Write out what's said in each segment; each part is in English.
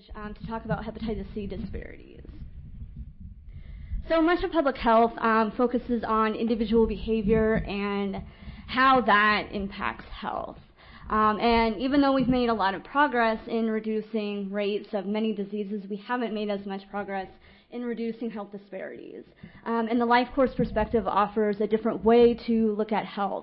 to talk about hepatitis C disparities. So much of public health focuses on individual behavior and how that impacts health. And even though we've made a lot of progress in reducing rates of many diseases, we haven't made as much progress in reducing health disparities. And the life course perspective offers a different way to look at health.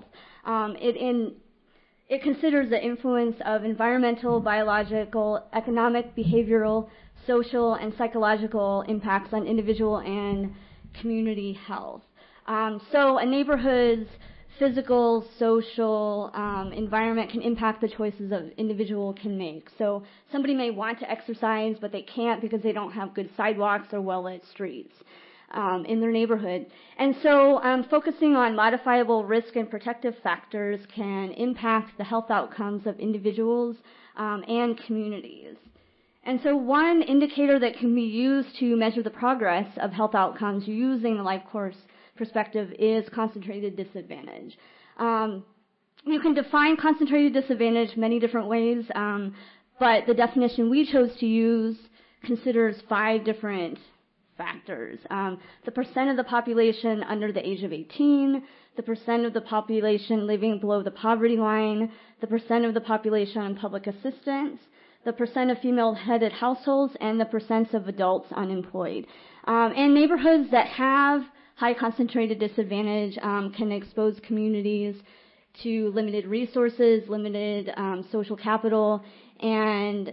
It considers the influence of environmental, biological, economic, behavioral, social, and psychological impacts on individual and community health. So a neighborhood's physical, social environment can impact the choices an individual can make. So somebody may want to exercise, but they can't because they don't have good sidewalks or well-lit streets in their neighborhood. And so focusing on modifiable risk and protective factors can impact the health outcomes of individuals and communities. And so one indicator that can be used to measure the progress of health outcomes using the life course perspective is concentrated disadvantage. You can define concentrated disadvantage many different ways, but the definition we chose to use considers 5 different factors. The percent of the population under the age of 18, the percent of the population living below the poverty line, the percent of the population on public assistance, the percent of female-headed households, and the percent of adults unemployed. And neighborhoods that have high concentrated disadvantage can expose communities to limited resources, limited social capital, and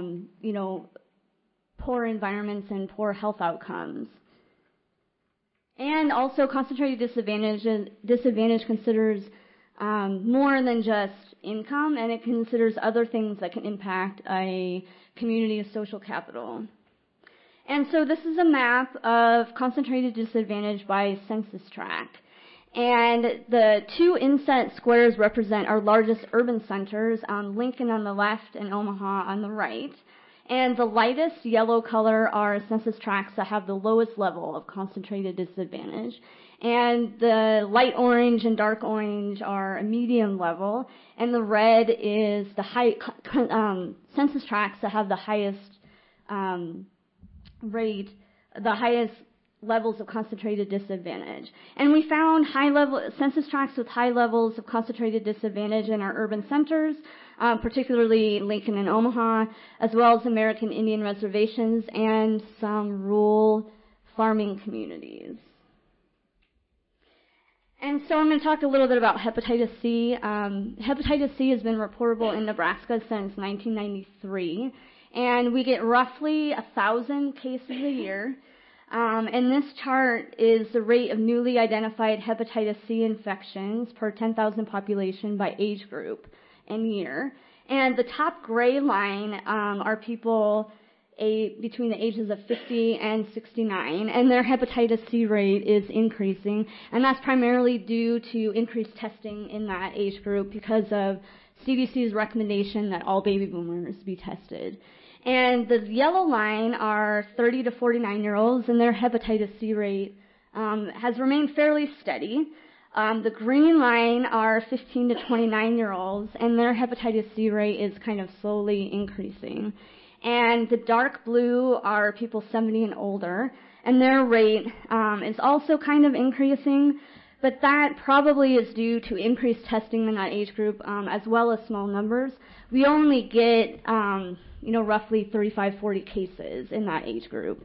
poor environments and poor health outcomes. And also concentrated disadvantage considers more than just income, and it considers other things that can impact a community's social capital. And so this is a map of concentrated disadvantage by census tract. And the 2 inset squares represent our largest urban centers, Lincoln on the left and Omaha on the right. And the lightest yellow color are census tracts that have the lowest level of concentrated disadvantage. And the light orange and dark orange are a medium level. And the red is the census tracts that have the highest rate, the highest levels of concentrated disadvantage. And we found census tracts with high levels of concentrated disadvantage in our urban centers, particularly Lincoln and Omaha, as well as American Indian reservations and some rural farming communities. And so I'm going to talk a little bit about hepatitis C. Hepatitis C has been reportable in Nebraska since 1993, and we get roughly 1,000 cases a year. And this chart is the rate of newly identified hepatitis C infections per 10,000 population by age group and year. And the top gray line are people between the ages of 50 and 69, and their hepatitis C rate is increasing, and that's primarily due to increased testing in that age group because of CDC's recommendation that all baby boomers be tested. And the yellow line are 30 to 49-year-olds, and their hepatitis C rate has remained fairly steady. The green line are 15 to 29-year-olds, and their hepatitis C rate is kind of slowly increasing. And the dark blue are people 70 and older, and their rate is also kind of increasing, but that probably is due to increased testing in that age group as well as small numbers. We only get, roughly 35, 40 cases in that age group.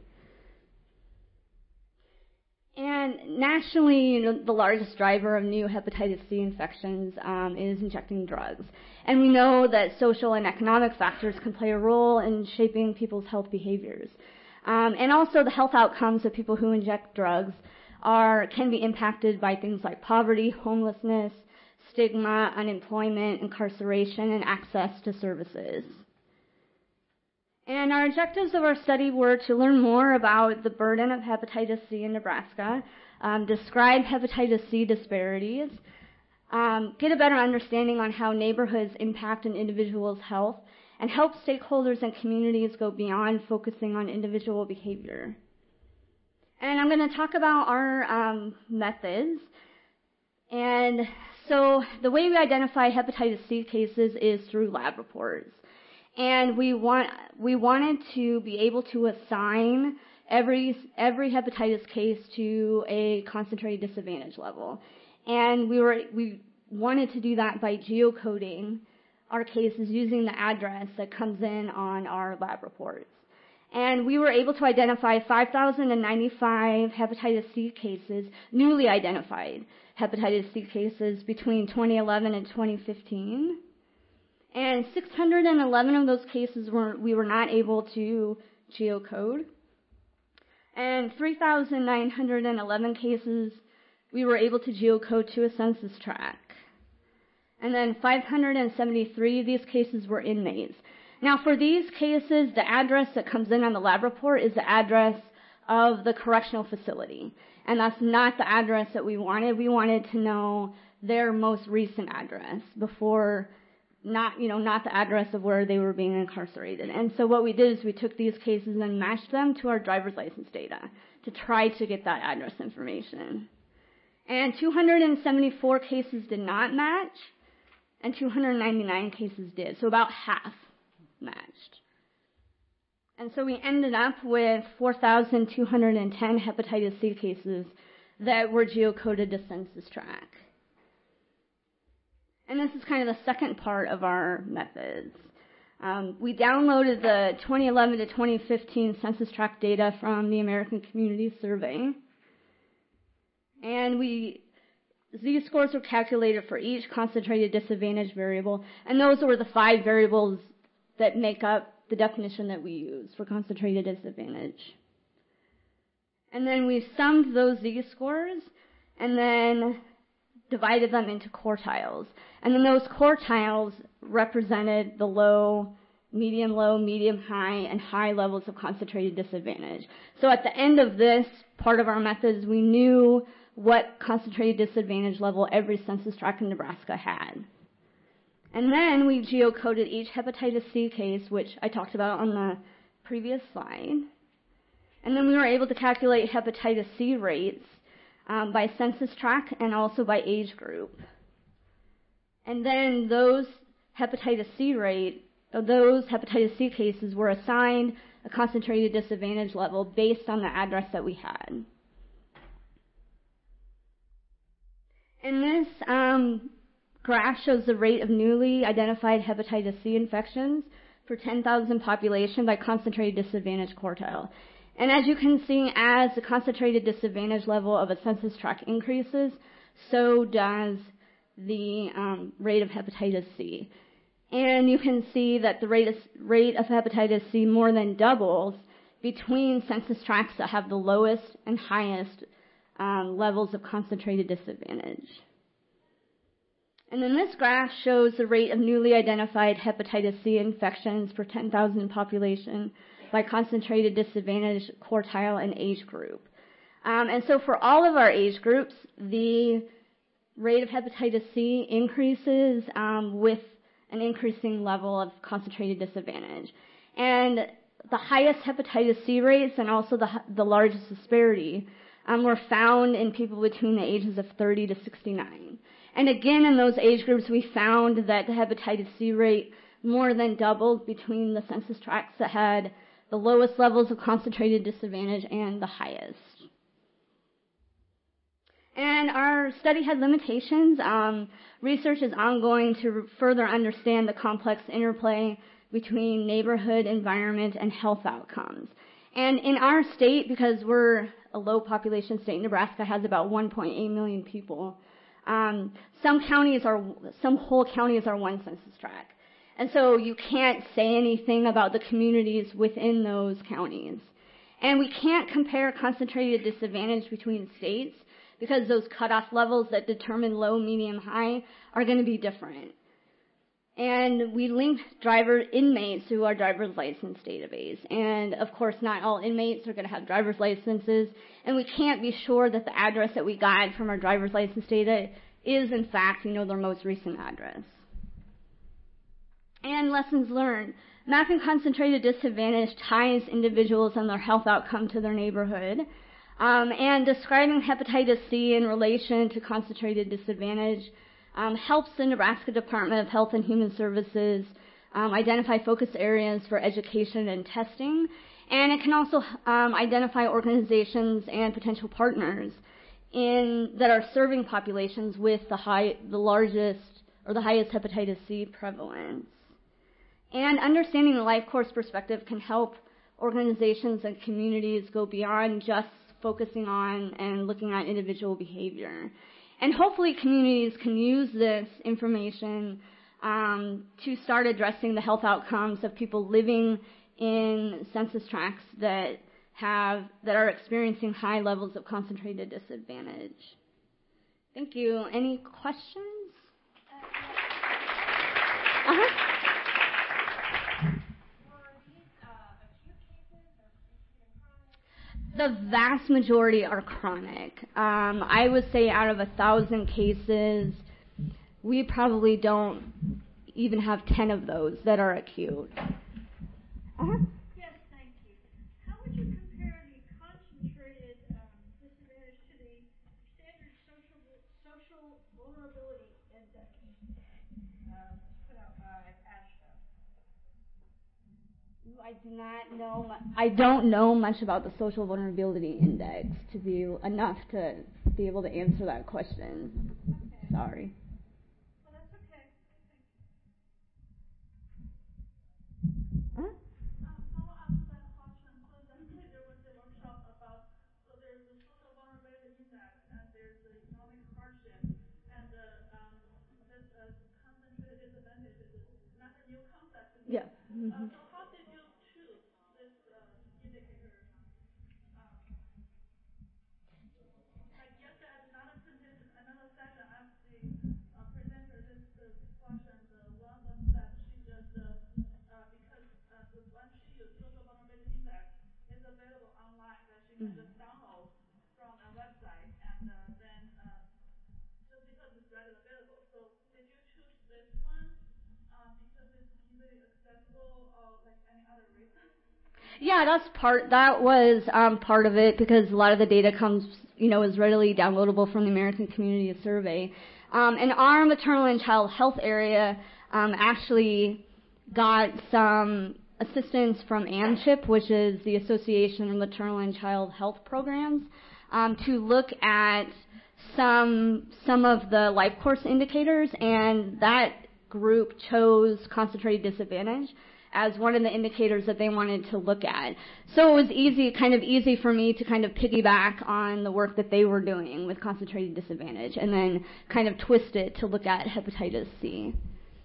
And nationally, the largest driver of new hepatitis C infections is injecting drugs. And we know that social and economic factors can play a role in shaping people's health behaviors. And also the health outcomes of people who inject drugs can be impacted by things like poverty, homelessness, stigma, unemployment, incarceration, and access to services. And our objectives of our study were to learn more about the burden of hepatitis C in Nebraska, describe hepatitis C disparities, get a better understanding on how neighborhoods impact an individual's health, and help stakeholders and communities go beyond focusing on individual behavior. And I'm going to talk about our methods. And so the way we identify hepatitis C cases is through lab reports. And we wanted to be able to assign every hepatitis case to a concentrated disadvantage level. And we wanted to do that by geocoding our cases using the address that comes in on our lab reports. And we were able to identify 5,095 hepatitis C cases, newly identified hepatitis C cases between 2011 and 2015. And 611 of those cases we were not able to geocode. And 3,911 cases we were able to geocode to a census tract. And then 573 of these cases were inmates. Now for these cases, the address that comes in on the lab report is the address of the correctional facility. And that's not the address that we wanted. We wanted to know their most recent address before, not the address of where they were being incarcerated. And so what we did is we took these cases and matched them to our driver's license data to try to get that address information. And 274 cases did not match, and 299 cases did, so about half matched. And so we ended up with 4,210 hepatitis C cases that were geocoded to census tract. And this is kind of the second part of our methods. We downloaded the 2011 to 2015 census tract data from the American Community Survey. And Z-scores were calculated for each concentrated disadvantage variable, and those were the 5 variables that make up the definition that we use for concentrated disadvantage. And then we summed those Z-scores and then divided them into quartiles. And then those quartiles represented the low, medium, high, and high levels of concentrated disadvantage. So at the end of this part of our methods, we knew what concentrated disadvantage level every census tract in Nebraska had. And then we geocoded each hepatitis C case, which I talked about on the previous slide. And then we were able to calculate hepatitis C rates by census tract and also by age group. And then those hepatitis C cases were assigned a concentrated disadvantage level based on the address that we had. And this graph shows the rate of newly identified hepatitis C infections per 10,000 population by concentrated disadvantage quartile. And as you can see, as the concentrated disadvantage level of a census tract increases, so does the rate of hepatitis C. And you can see that the rate of hepatitis C more than doubles between census tracts that have the lowest and highest levels of concentrated disadvantage. And then this graph shows the rate of newly identified hepatitis C infections per 10,000 population by concentrated disadvantage quartile and age group. And so for all of our age groups, the rate of hepatitis C increases with an increasing level of concentrated disadvantage. And the highest hepatitis C rates and also the largest disparity were found in people between the ages of 30 to 69. And again, in those age groups, we found that the hepatitis C rate more than doubled between the census tracts that had the lowest levels of concentrated disadvantage and the highest. And our study had limitations. Research is ongoing to further understand the complex interplay between neighborhood, environment, and health outcomes. And in our state, because we're a low population state, Nebraska has about 1.8 million people. Some whole counties are one census tract. And so you can't say anything about the communities within those counties. And we can't compare concentrated disadvantage between states because those cutoff levels that determine low, medium, high are going to be different. And we linked inmates to our driver's license database. And of course, not all inmates are going to have driver's licenses. And we can't be sure that the address that we got from our driver's license data is, in fact, their most recent address. And lessons learned. Mapping concentrated disadvantage ties individuals and their health outcome to their neighborhood. And describing hepatitis C in relation to concentrated disadvantage helps the Nebraska Department of Health and Human Services identify focus areas for education and testing, and it can also identify organizations and potential partners that are serving populations with the largest or the highest hepatitis C prevalence. And understanding the life course perspective can help organizations and communities go beyond just focusing on and looking at individual behavior. And hopefully communities can use this information to start addressing the health outcomes of people living in census tracts that are experiencing high levels of concentrated disadvantage. Thank you. Any questions? The vast majority are chronic. I would say out of 1,000 cases, we probably don't even have 10 of those that are acute. Yes, thank you. How would you compare the concentrated disadvantage to the standard social vulnerability index put out by ASHA? I don't know much about the social vulnerability index to be enough to be able to answer that question. Okay. Sorry. Well, that's okay. Follow up to that question, because I think there was a workshop about, so there's the social vulnerability index and there's the economic hardship, and this concentrated disadvantage is not a new concept. Yeah. So how did you choose this indicator? Like yesterday at another session, I asked the presenter this question. One of them said she just because when she used social vulnerability index, it's available online that she can just download from a website, and then just because it's readily available. So did you choose this one because it's easily accessible, or like any other reason? Yeah, that was part of it, because a lot of the data is readily downloadable from the American Community Survey. And our maternal and child health area actually got some assistance from AMCHIP, which is the Association of Maternal and Child Health Programs, to look at some of the life course indicators, and that group chose concentrated disadvantage as one of the indicators that they wanted to look at. So it was easy for me to kind of piggyback on the work that they were doing with concentrated disadvantage and then kind of twist it to look at hepatitis C.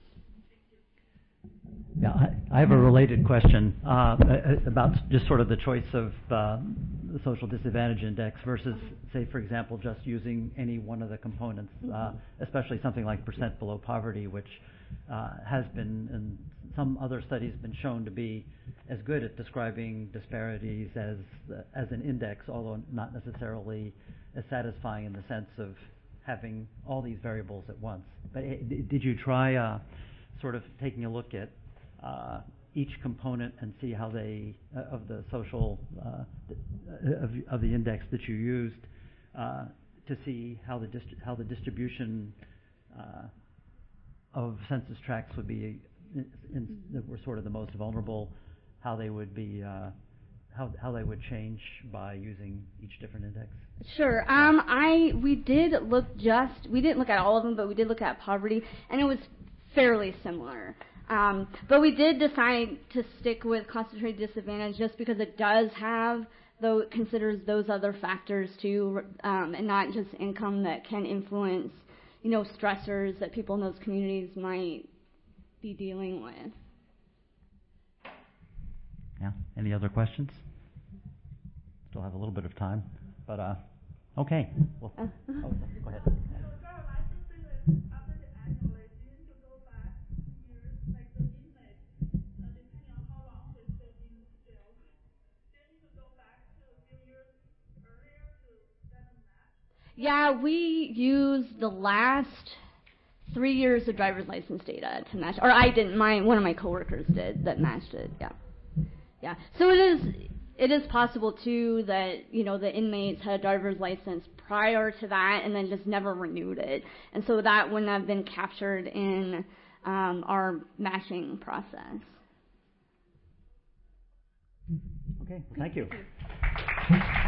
Yeah, I have a related question about just sort of the choice of the social disadvantage index versus, say, for example, just using any one of the components, especially something like percent below poverty, which has been, in some other studies, been shown to be as good at describing disparities as an index, although not necessarily as satisfying in the sense of having all these variables at once. But did you try sort of taking a look at each component and see how they of the social of the index that you used to see how the distribution of census tracts would be that were sort of the most vulnerable, how they would be how they would change by using each different index? Sure. We didn't look at all of them, but we did look at poverty, and it was fairly similar. But we did decide to stick with concentrated disadvantage just because it does have, though it considers those other factors too, and not just income that can influence, stressors that people in those communities might be dealing with. Yeah. Any other questions? Still have a little bit of time, but okay. Well, go ahead. Yeah, we used the last 3 years of driver's license data to match, or I didn't. One of my coworkers did that matched it. Yeah. So it is possible too that the inmates had a driver's license prior to that and then just never renewed it, and so that wouldn't have been captured in our matching process. Okay, well, thank you.